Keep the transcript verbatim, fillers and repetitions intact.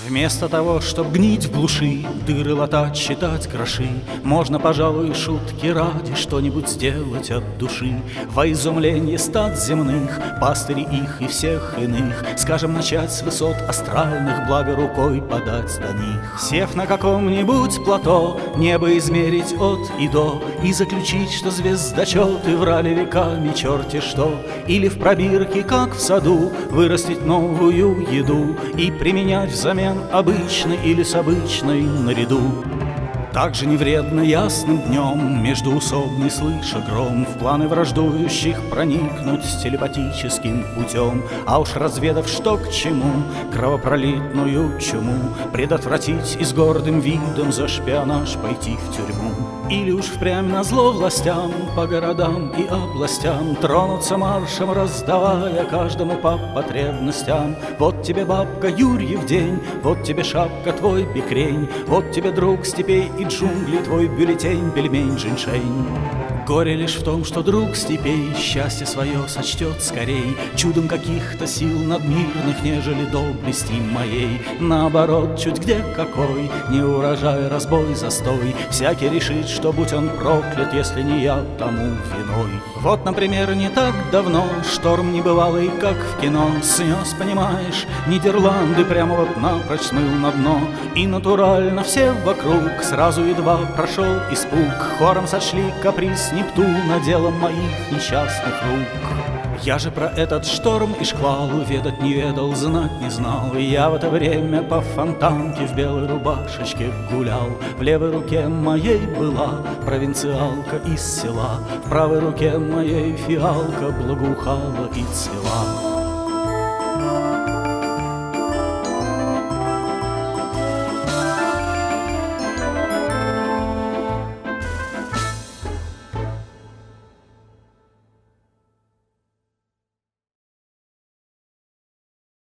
Вместо того, чтоб гнить в глуши, дыры латать, считать гроши, можно, пожалуй, шутки ради что-нибудь сделать от души. Во изумленье стад земных, пастыри их и всех иных, скажем, начать с высот астральных, благо рукой подать до них. Сев на каком-нибудь плато, небо измерить от и до, и заключить, что звездочеты врали веками черти что. Или в пробирке, как в саду, вырастить новую еду и применять взамен обычной или с обычной наряду. Также не вредно ясным днем, междуусобный слыша гром, в планы враждующих проникнуть телепатическим путем, а уж разведав, что к чему, кровопролитную чуму предотвратить и с гордым видом за шпионаж пойти в тюрьму. Или уж впрямь назло властям по городам и областям тронуться маршем, раздавая каждому по потребностям. Вот тебе, бабка, Юрьев день, вот тебе шапка, твой бикрень, вот тебе, друг степей и джунглей, твой бюллетень, пельмень, женьшень. Горе лишь в том, что друг степей счастье свое сочтет скорей чудом каких-то сил надмирных, нежели доблести моей. Наоборот, чуть где какой, не урожай, разбой, застой, всякий решит, что будь он проклят, если не я тому виной. Вот, например, не так давно шторм небывалый, как в кино, снес, понимаешь, Нидерланды прямо вот напрочь смыл на дно. И натурально все вокруг сразу едва прошел испуг, хором сочли каприз Нептуна делом моих несчастных рук. Я же про этот шторм и шквал ведать не ведал, знать не знал. И я в это время по фонтанке в белой рубашечке гулял. В левой руке моей была провинциалка из села, в правой руке моей фиалка благоухала и цвела.